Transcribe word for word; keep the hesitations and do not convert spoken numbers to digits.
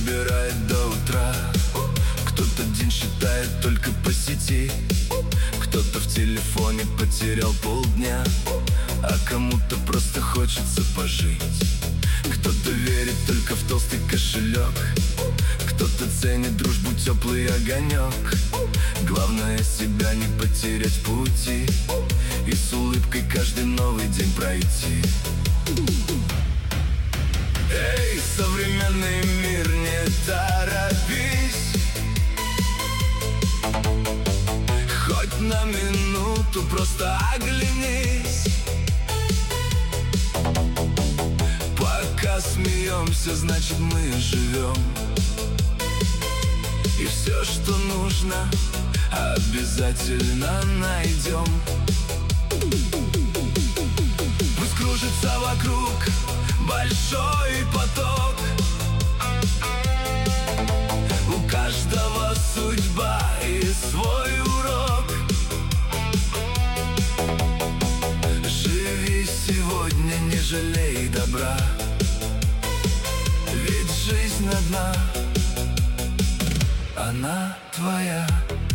собирает до утра. Кто-то день считает только по сети, кто-то в телефоне потерял полдня, а кому-то просто хочется пожить. Кто-то верит только в толстый кошелек, кто-то ценит дружбу, теплый огонек. Главное себя не потерять в пути и с улыбкой каждый новый день пройти. Эй, современный мир, не торопись, хоть на минуту просто оглянись. Пока смеемся, значит мы живем, и все, что нужно, обязательно найдем. Пусть кружится вокруг большой поток, у каждого судьба и свой урок. Живи сегодня, не жалей добра, ведь жизнь одна, она твоя.